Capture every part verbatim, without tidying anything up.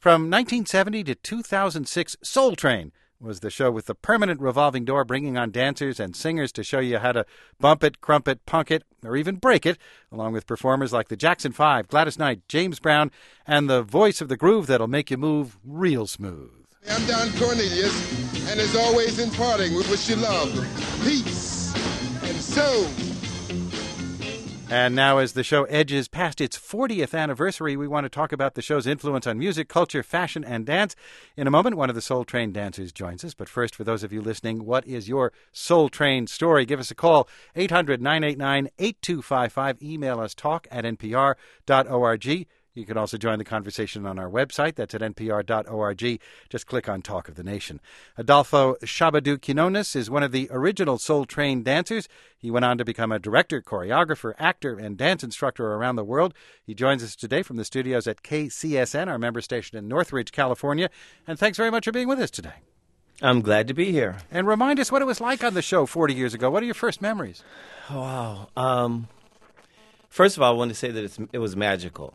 From nineteen seventy to two thousand six, Soul Train was the show with the permanent revolving door, bringing on dancers and singers to show you how to bump it, crump it, punk it, or even break it, along with performers like the Jackson Five, Gladys Knight, James Brown, and the voice of the groove that'll make you move real smooth. I'm Don Cornelius, and as always in parting, we wish you love, peace, and soul. And now, as the show edges past its fortieth anniversary, we want to talk about the show's influence on music, culture, fashion, and dance. In a moment, one of the Soul Train dancers joins us. But first, for those of you listening, what is your Soul Train story? Give us a call, eight hundred, nine eight nine, eight two five five. Email us, talk at n p r dot org. You can also join the conversation on our website. That's at n p r dot org. Just click on Talk of the Nation. Adolfo Shabba-Doo Quinones is one of the original Soul Train dancers. He went on to become a director, choreographer, actor, and dance instructor around the world. He joins us today from the studios at K C S N, our member station in Northridge, California. And thanks very much for being with us today. I'm glad to be here. And remind us what it was like on the show forty years ago. What are your first memories? Wow. Um, first of all, I want to say that it's, it was magical.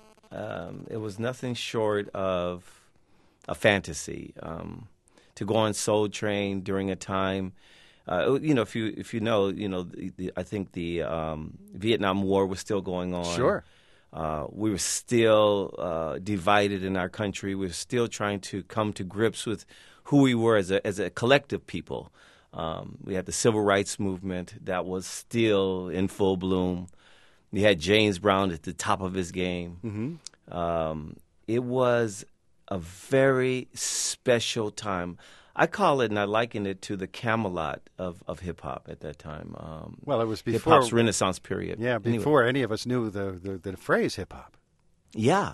Um, it was nothing short of a fantasy. Um, to go on Soul Train during a time, uh, you know, if you if you know, you know, the, the, I think the um, Vietnam War was still going on. Sure. Uh, we were still uh, divided in our country. We were still trying to come to grips with who we were as a as a collective people. Um, we had the civil rights movement that was still in full bloom. You had James Brown at the top of his game. Mm-hmm. Um, it was a very special time. I call it, and I liken it to the Camelot of, of hip-hop at that time. Um, well, it was before hip-hop's Renaissance period. Yeah, before anyway. Any of us knew the, the, the phrase hip-hop. Yeah.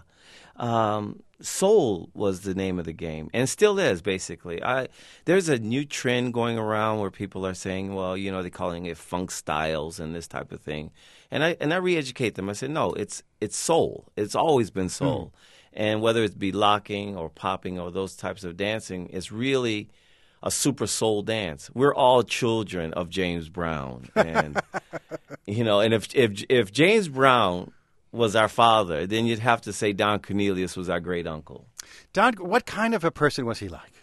Um, soul was the name of the game, and still is, basically. I There's a new trend going around where people are saying, well, you know, they're calling it funk styles and this type of thing. And I and I re-educate them. I say, no, it's it's soul. It's always been soul. Mm. And whether it be locking or popping or those types of dancing, it's really a super soul dance. We're all children of James Brown. And, you know, and if if if James Brown was our father, then you'd have to say Don Cornelius was our great uncle. Don, what kind of a person was he like?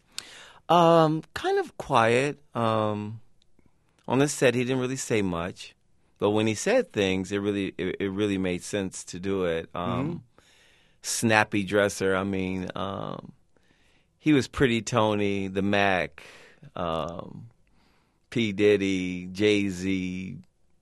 Um, kind of quiet. Um, on the set, he didn't really say much, but when he said things, it really it, it really made sense to do it. Um, mm-hmm. Snappy dresser. I mean, um, he was Pretty Tony, the Mac, um, P. Diddy, Jay-Z,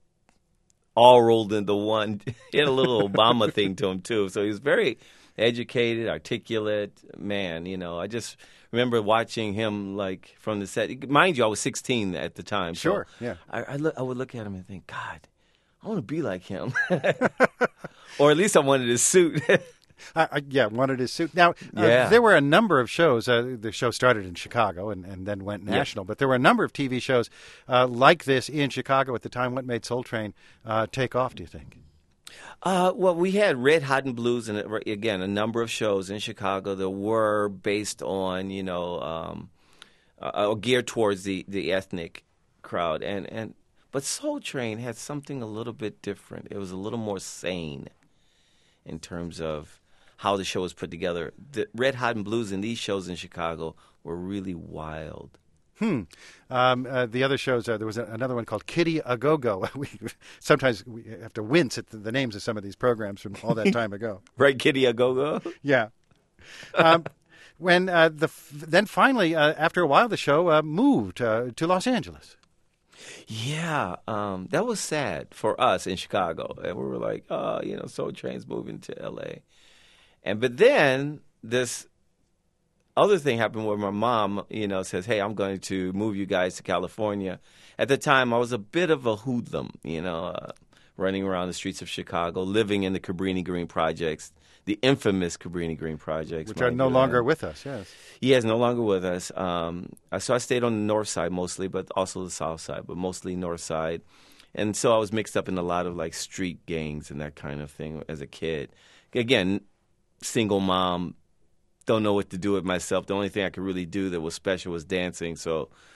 all rolled into one. He had a little Obama thing to him, too. So he was very educated, articulate man. You know, I just remember watching him, like, from the set. Mind you, I was sixteen at the time. Sure, so yeah. I, I, look, I would look at him and think, God, I want to be like him. Or at least I wanted his suit. Uh, uh, yeah, wanted his suit. Now, uh, yeah. there were a number of shows. Uh, the show started in Chicago and, and then went national. Yeah. But there were a number of T V shows uh, like this in Chicago at the time. What made Soul Train uh, take off, do you think? Uh, well, we had Red Hot and Blues, and again, a number of shows in Chicago that were based on, you know, um, uh, geared towards the, the ethnic crowd. And, and but Soul Train had something a little bit different. It was a little more sane in terms of how the show was put together. The Red Hot and Blues and these shows in Chicago were really wild. Hmm. Um, uh, the other shows, uh, there was a, another one called Kitty A Go Go. we, sometimes we have to wince at the, the names of some of these programs from all that time ago. Right, Kitty A Go Go? Yeah. Um, when uh, the then finally, uh, after a while, the show uh, moved uh, to Los Angeles. Yeah, um, that was sad for us in Chicago. And we were like, oh, you know, Soul Train's moving to L A. And but then this other thing happened where my mom, you know, says, hey, I'm going to move you guys to California. At the time, I was a bit of a hoodlum, you know, uh, running around the streets of Chicago, living in the Cabrini Green projects, the infamous Cabrini Green projects. Which are no longer that. with us, yes. Yes, no longer with us. Um, so I stayed on the north side mostly, but also the south side, but mostly north side. And so I was mixed up in a lot of, like, street gangs and that kind of thing as a kid. Again, single mom, don't know what to do with myself. The only thing I could really do that was special was dancing. So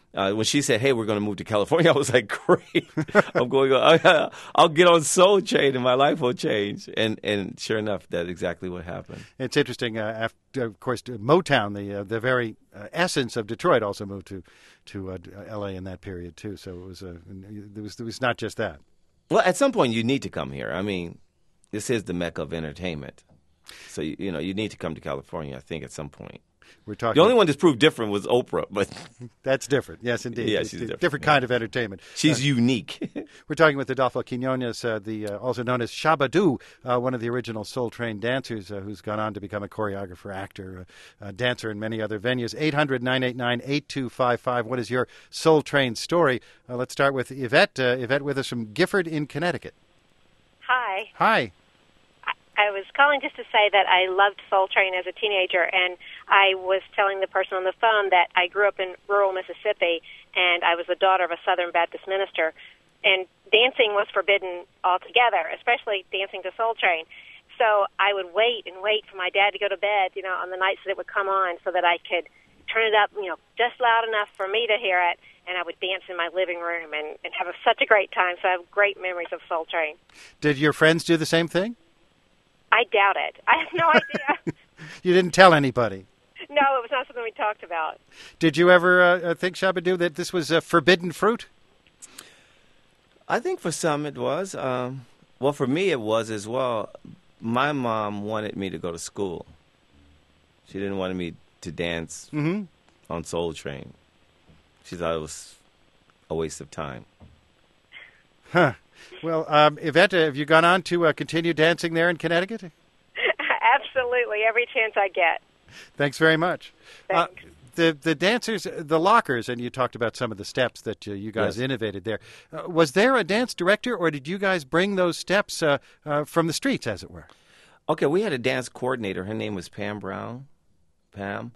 Uh, when she said, "Hey, we're going to move to California," I was like, "Great! I'm going. On, I'll get on Soul Train, and my life will change." And and sure enough, that's exactly what happened. It's interesting. Uh, after, of course, Motown, the uh, the very uh, essence of Detroit, also moved to to uh, L A in that period too. So it was uh, it was it was not just that. Well, at some point, you need to come here. I mean, this is the mecca of entertainment, so you, you know you need to come to California. I think at some point. We're talking. The only one that's proved different was Oprah, but that's different. Yes, indeed. Yeah, it's she's a different. different kind of entertainment. She's uh, unique. We're talking with Adolfo Quinones, uh, the uh, also known as Shabba-Doo, uh, one of the original Soul Train dancers, uh, who's gone on to become a choreographer, actor, uh, uh, dancer in many other venues. eight hundred, nine eight nine, eight two five five. What is your Soul Train story? Uh, let's start with Yvette. Uh, Yvette with us from Gifford in Connecticut. Hi. Hi. I was calling just to say that I loved Soul Train as a teenager, and I was telling the person on the phone that I grew up in rural Mississippi, and I was the daughter of a Southern Baptist minister, and dancing was forbidden altogether, especially dancing to Soul Train. So I would wait and wait for my dad to go to bed, you know, on the nights that it would come on so that I could turn it up, you know, just loud enough for me to hear it, and I would dance in my living room and, and have a, such a great time. So I have great memories of Soul Train. Did your friends do the same thing? I doubt it. I have no idea. You didn't tell anybody? No, it was not something we talked about. Did you ever uh, think, Shabba-Doo, that this was a forbidden fruit? I think for some it was. Um, well, for me it was as well. My mom wanted me to go to school. She didn't want me to dance mm-hmm. on Soul Train. She thought it was a waste of time. Huh. Well, um, Yvette, have you gone on to uh, continue dancing there in Connecticut? Absolutely, every chance I get. Thanks very much. Thanks. Uh, the the dancers, the lockers, and you talked about some of the steps that uh, you guys Yes. innovated there. Uh, was there a dance director, or did you guys bring those steps uh, uh, from the streets, as it were? Okay, we had a dance coordinator. Her name was Pam Brown, Pam,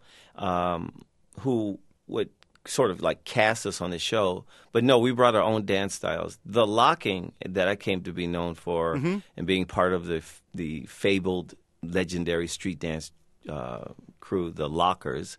um, who would sort of like cast us on the show. But no, we brought our own dance styles. The locking that I came to be known for mm-hmm. and being part of the the fabled legendary street dance uh, crew, the Lockers,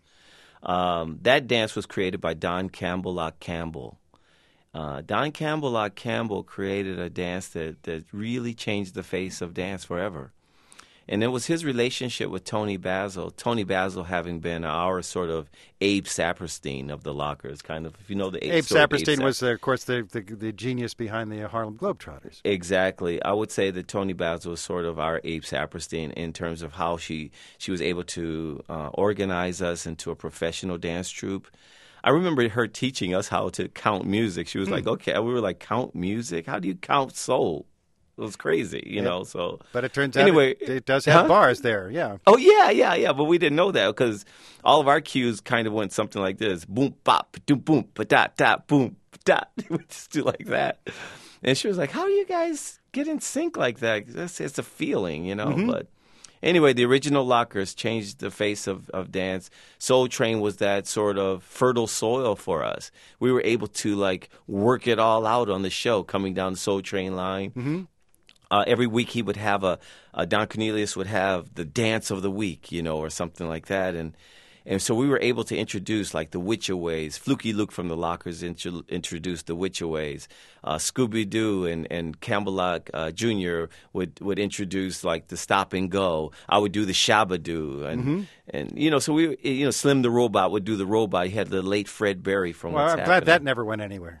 um, that dance was created by Don Campbell Lock Campbell. Uh, Don Campbell Lock Campbell created a dance that, that really changed the face of dance forever. And it was his relationship with Tony Basil. Tony Basil having been our sort of Abe Saperstein of the Lockers, kind of, if you know the Abe story of Saperstein Abe was, uh, of course, the, the the genius behind the Harlem Globetrotters. Exactly. I would say that Tony Basil was sort of our Abe Saperstein in terms of how she, she was able to uh, organize us into a professional dance troupe. I remember her teaching us how to count music. She was Hmm. like, okay, we were like, count music? How do you count soul? It was crazy, you Yeah. know. So, But it turns anyway, out it, it does have huh? bars there, yeah. Oh yeah, yeah, yeah. But we didn't know that because all of our cues kind of went something like this: boom, bop, doom, boom, ba da da, boom, da. We just do like that. And she was like, "How do you guys get in sync like that? It's, it's a feeling, you know." Mm-hmm. But anyway, the original Lockers changed the face of, of dance. Soul Train was that sort of fertile soil for us. We were able to like work it all out on the show, coming down the Soul Train line. Mm-hmm. Uh, every week he would have a, a Don Cornelius would have the dance of the week, you know, or something like that, and and so we were able to introduce like the Witchaways. Fluky Luke from the Lockers intro, introduced the Witchaways. Uh, Scooby Doo and and Campbell Lock uh, Junior would would introduce like the Stop and Go. I would do the Shabba-Doo, and Mm-hmm. and you know, so we you know Slim the Robot would do the Robot. He had the late Fred Berry from Well, What's I'm Happening. glad that never went anywhere.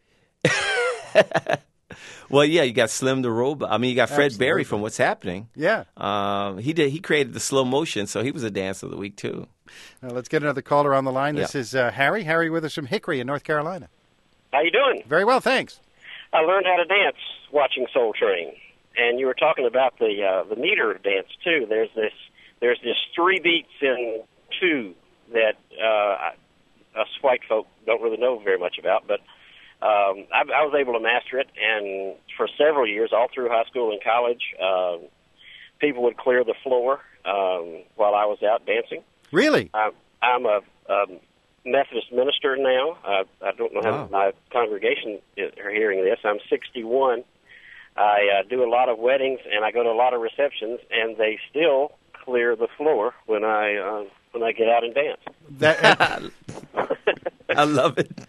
Well, yeah, you got Slim the Robot. I mean, you got Fred Absolutely. Berry from What's Happening. Yeah. Um, he did. He created the slow motion, so he was a dance of the week too. Uh, let's get another caller on the line. This Yeah. is uh, Harry. Harry with us from Hickory in North Carolina. How you doing? Very well, thanks. I learned how to dance watching Soul Train, and you were talking about the uh, the meter dance too. There's this there's this three beats in two that uh, us white folk don't really know very much about, but um, I, I was able to master it, and for several years, all through high school and college, um, people would clear the floor um, while I was out dancing. Really? I'm, I'm a um, Methodist minister now. Uh, I don't know how Wow. my congregation is, are hearing this. I'm sixty-one. I uh, do a lot of weddings, and I go to a lot of receptions, and they still clear the floor when I uh, when I get out and dance. That, I love it.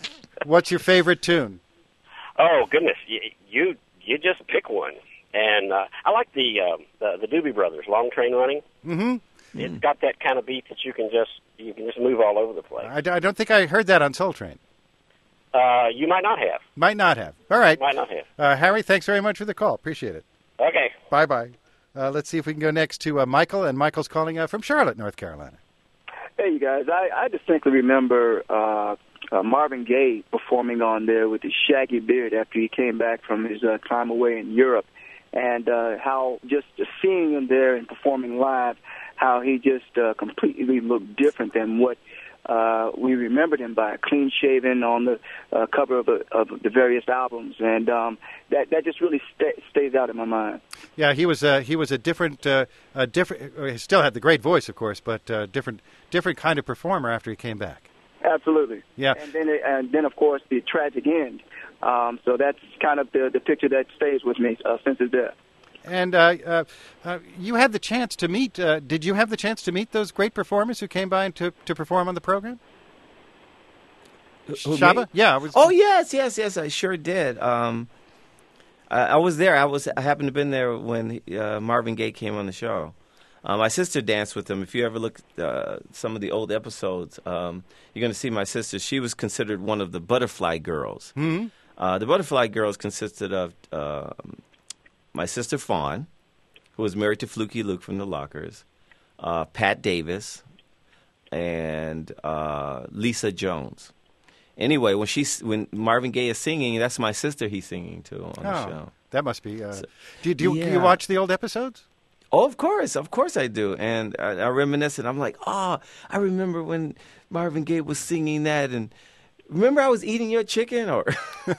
What's your favorite tune? Oh goodness, you you, you just pick one, and uh, I like the, um, the the Doobie Brothers, Long Train Running. Mm-hmm. It's got that kind of beat that you can just you can just move all over the place. I, I don't think I heard that on Soul Train. Uh, you might not have. Might not have. All right. Might not have. Uh, Harry, thanks very much for the call. Appreciate it. Okay. Bye-bye. Uh, let's see if we can go next to uh, Michael, and Michael's calling uh, from Charlotte, North Carolina. Hey, you guys. I, I distinctly remember uh, uh, Marvin Gaye performing on there with his shaggy beard after he came back from his uh, time away in Europe, and uh, how just, just seeing him there and performing live, how he just uh, completely looked different than what uh, we remembered him by, clean shaven on the uh, cover of, a, of the various albums, and um, that that just really sta- stays out in my mind. Yeah, he was uh, he was a different, uh, a different. He still had the great voice, of course, but uh, different, different kind of performer after he came back. Absolutely. Yeah. And then, and then of course, the tragic end. Um, so that's kind of the, the picture that stays with me uh, since his death. And uh, uh, uh, you had the chance to meet. Uh, did you have the chance to meet those great performers who came by to to perform on the program? Who, Shaba? me? Yeah. I was, Oh yes, yes, yes. I sure did. Um, I, I was there. I was. I happened to have been there when uh, Marvin Gaye came on the show. Uh, my sister danced with him. If you ever look at uh, some of the old episodes, um, you're going to see my sister. She was considered one of the Butterfly Girls. Mm-hmm. Uh, the Butterfly Girls consisted of uh, my sister Fawn, who was married to Fluky Luke from the Lockers, uh, Pat Davis, and uh, Lisa Jones. Anyway, when she when Marvin Gaye is singing, that's my sister he's singing to on the Oh, show. that must be. Uh, So- do, you- do, you, do you yeah. watch the old episodes? Oh, of course, of course I do. And I, I reminisce, and I'm like, oh, I remember when Marvin Gaye was singing that, and remember I was eating your chicken, or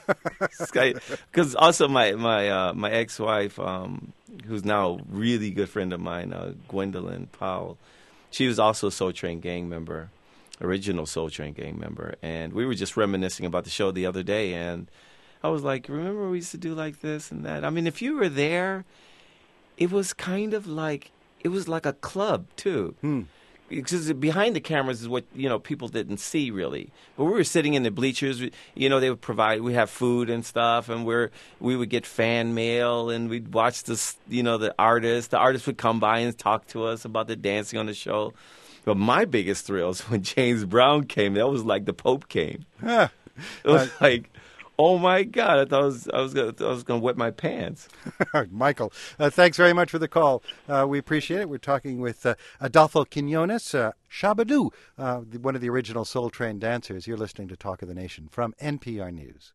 because also my my uh, my ex-wife, um, who's now a really good friend of mine, uh, Gwendolyn Powell, she was also a Soul Train gang member, original Soul Train gang member, and we were just reminiscing about the show the other day, and I was like, remember we used to do like this and that. I mean, if you were there, it was kind of like it was like a club too. Hmm. Because behind the cameras is what you know people didn't see really. But we were sitting in the bleachers. We, you know, they would provide. We have food and stuff, and we're we would get fan mail, and we'd watch this. You know, the artists. The artists would come by and talk to us about the dancing on the show. But my biggest thrill was when James Brown came. That was like the Pope came. Ah. It was like, oh my God! I thought I was I was gonna, I was going to wet my pants. Michael, uh, thanks very much for the call. Uh, we appreciate it. We're talking with uh, Adolfo Quinones, uh, Shabadoo, uh, the, one of the original Soul Train dancers. You're listening to Talk of the Nation from N P R News.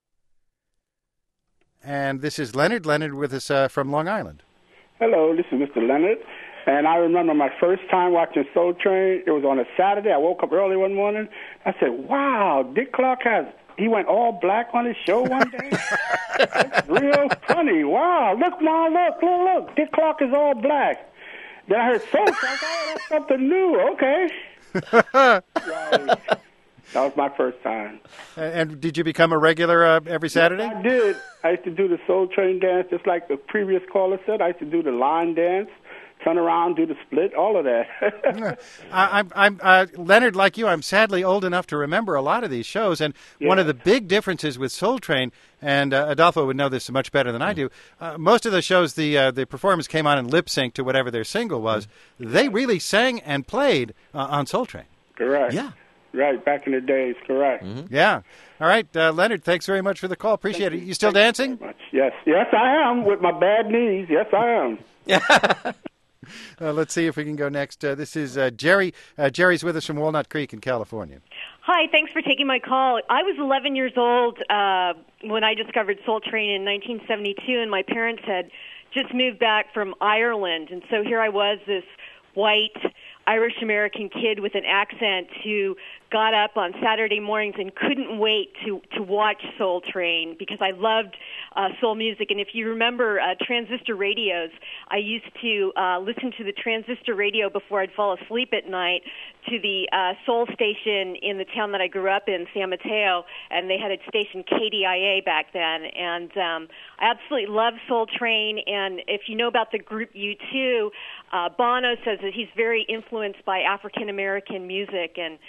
And this is Leonard. Leonard with us uh, from Long Island. Hello, this is Mister Leonard. And I remember my first time watching Soul Train. It was on a Saturday. I woke up early one morning. I said, wow, Dick Clark has... He went all black on his show one day. It's real funny. Wow. Look, Mom, look, look, look. Dick Clark is all black. Then I heard Soul Train. Oh, that's something new. Okay. Right. That was my first time. And, and did you become a regular uh, every Saturday? I did. I used to do the Soul Train dance, just like the previous caller said. I used to do the line dance, turn around, do the split, all of that. I, I'm, I'm uh, Leonard, like you, I'm sadly old enough to remember a lot of these shows. And Yeah. one of the big differences with Soul Train, and uh, Adolfo would know this much better than I do, uh, most of the shows, the uh, the performers came on and lip synced to whatever their single was. They really sang and played uh, on Soul Train. Correct. Yeah. Right, back in the days, correct. Yeah. All right, uh, Leonard, thanks very much for the call. Appreciate it. You still dancing? Much. Yes, yes, I am with my bad knees. Yes, I am. Uh, let's see if we can go next. Uh, this is uh, Jerry. Uh, Jerry's with us from Walnut Creek in California. Hi, thanks for taking my call. I was eleven years old uh, when I discovered Soul Train in nineteen seventy-two, and my parents had just moved back from Ireland. And so here I was, this white Irish-American kid with an accent who got up on Saturday mornings and couldn't wait to, to watch Soul Train because I loved uh, soul music. And if you remember uh, transistor radios, I used to uh, listen to the transistor radio before I'd fall asleep at night to the uh, soul station in the town that I grew up in, San Mateo, and they had a station K D I A back then. And um, I absolutely love Soul Train. And if you know about the group U two, uh, Bono says that he's very influenced by African-American music, and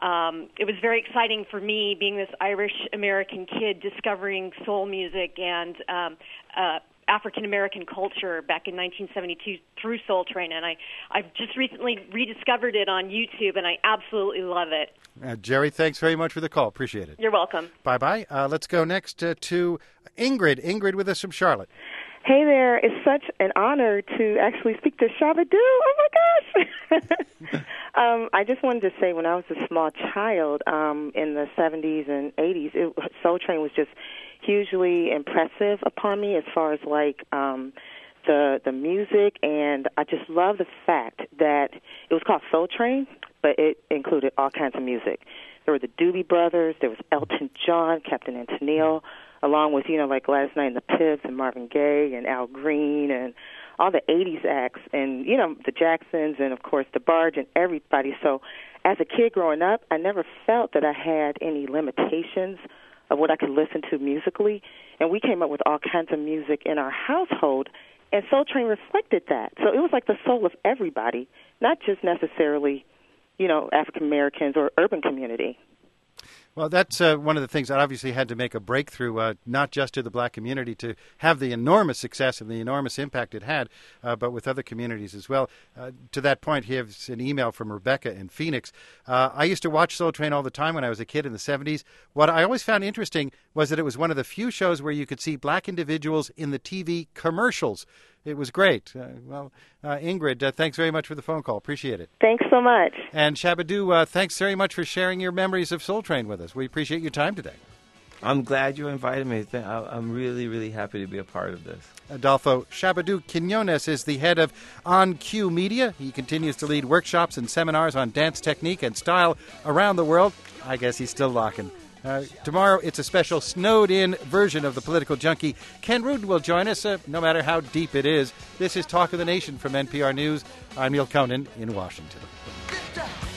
um, it was very exciting for me, being this Irish-American kid, discovering soul music and um, uh, African-American culture back in nineteen seventy-two through Soul Train. And I, I've just recently rediscovered it on YouTube, and I absolutely love it. Uh, Jerry, thanks very much for the call. Appreciate it. You're welcome. Bye-bye. Uh, let's go next uh, to Ingrid. Ingrid with us from Charlotte. Hey there. It's such an honor to actually speak to Shabba-Doo. Oh, my gosh. um, I just wanted to say when I was a small child um, in the seventies and eighties, it, Soul Train was just hugely impressive upon me as far as, like, um, the the music. And I just love the fact that it was called Soul Train, but it included all kinds of music. There were the Doobie Brothers. There was Elton John, Captain Antonio, along with, you know, like Gladys Knight and the Pips and Marvin Gaye and Al Green and all the eighties acts and, you know, the Jacksons and, of course, the Barge and everybody. So as a kid growing up, I never felt that I had any limitations of what I could listen to musically. And we came up with all kinds of music in our household, and Soul Train reflected that. So it was like the soul of everybody, not just necessarily, you know, African Americans or urban community. Well, that's uh, one of the things that obviously had to make a breakthrough, uh, not just to the black community to have the enormous success and the enormous impact it had, uh, but with other communities as well. Uh, to that point, here's an email from Rebecca in Phoenix. Uh, I used to watch Soul Train all the time when I was a kid in the seventies. What I always found interesting was that it was one of the few shows where you could see black individuals in the T V commercials. It was great. Uh, well, uh, Ingrid, uh, thanks very much for the phone call. Appreciate it. Thanks so much. And Shabba-Doo, uh, thanks very much for sharing your memories of Soul Train with us. We appreciate your time today. I'm glad you invited me. I'm really, really happy to be a part of this. Adolfo Shabba-Doo Quinones is the head of On Cue Media. He continues to lead workshops and seminars on dance technique and style around the world. I guess he's still locking. Uh, tomorrow, it's a special snowed-in version of The Political Junkie. Ken Rudin will join us, uh, no matter how deep it is. This is Talk of the Nation from N P R News. I'm Neil Conan in Washington.